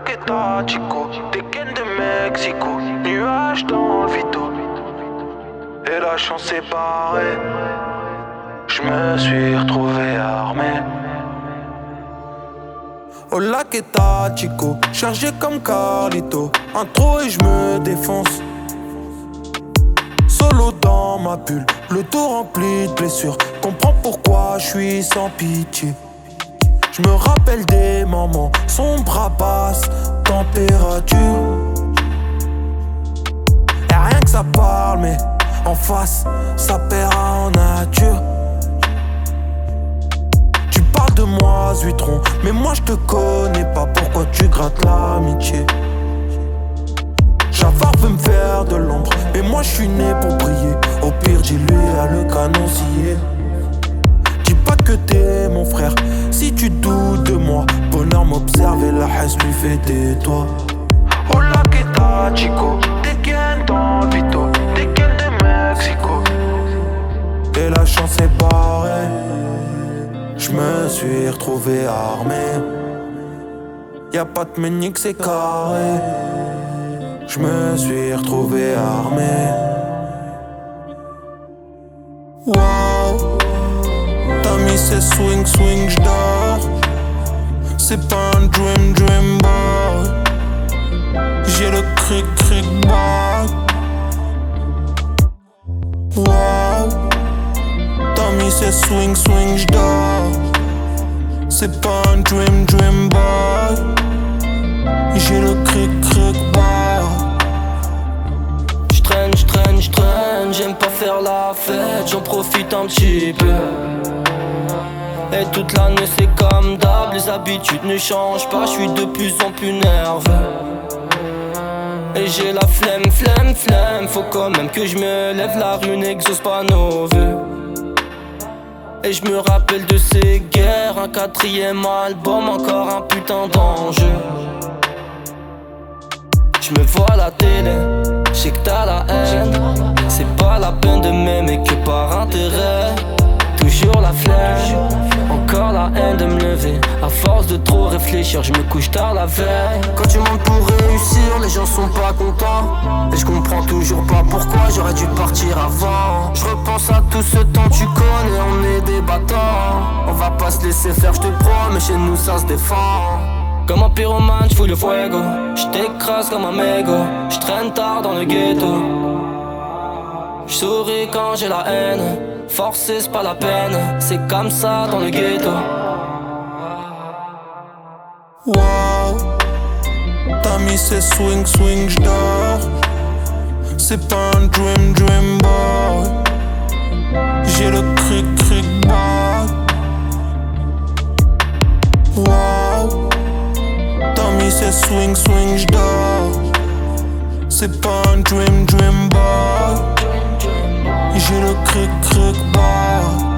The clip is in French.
que t'as, chico, t'es ken de Mexico, nuage dans le vito. Et la chance est barrée, je me suis retrouvé armé. Hola que t'as, chico, chargé comme Carlito, intro et je me défonce. Solo dans ma bulle, le dos rempli de blessures. Comprends pourquoi je suis sans pitié. Je me rappelle des moments sombres à basse température. Y'a rien que ça parle, mais en face, ça perd en nature. Tu parles de moi, Zuitron, mais moi je te connais pas. Pourquoi tu grattes l'amitié? Javard veut me faire de l'ombre, mais moi je suis né pour briller. Au pire, dis-lui à le canon scié. Dis pas que t'es mon frère, si tu doutes de moi. Bonheur m'observe et la haine lui fait des toits. Hola que t'as, chico, t'es ken dans le vito, t'es ken de Mexico. Et la chance est barrée, je me suis retrouvé armé. Y'a pas de ménique, c'est carré. Je me suis retrouvé armé. Wow, t'as mis ces swing, swing, j'dors. C'est pas un dream, dream boy. J'ai le cric, cric, back. Wow, t'as mis ces swing, swing, j'dors. C'est pas un dream, dream boy. J'ai le cric, cric, back. J'traîne, j'aime pas faire la fête, j'en profite un petit peu. Et toute l'année c'est comme d'hab, les habitudes ne changent pas, je suis de plus en plus nerveux. Et j'ai la flemme, faut quand même que je me lève, la rue n'exauce pas nos vœux. Et je me rappelle de ces guerres, un 4ème album, encore un putain d'enjeu. Je me vois à la télé, je sais que t'as la haine. C'est pas la peine de m'aimer que par intérêt. Toujours la flemme, encore la haine de me lever. À force de trop réfléchir, je me couche tard la veille. Quand tu montes pour réussir, les gens sont pas contents. Et je comprends toujours pas pourquoi j'aurais dû partir avant. Je repense à tout ce temps, tu connais, on est des battants. On va pas se laisser faire, je te promets, chez nous ça se défend. Comme un pyromane, j'fouille le fuego. J't'écrase comme un mégot. J'traîne tard dans le ghetto. J'souris quand j'ai la haine. Forcer c'est pas la peine. C'est comme ça dans le ghetto. Wow, t'as mis ces swing, swing, j'dors. C'est pas un dream, dream boy. J'ai le cric, cric, back. Wow, t'as mis ces swing, swing, j'dors. C'est pas un dream, dream boy. J'ai le cric, cric, back.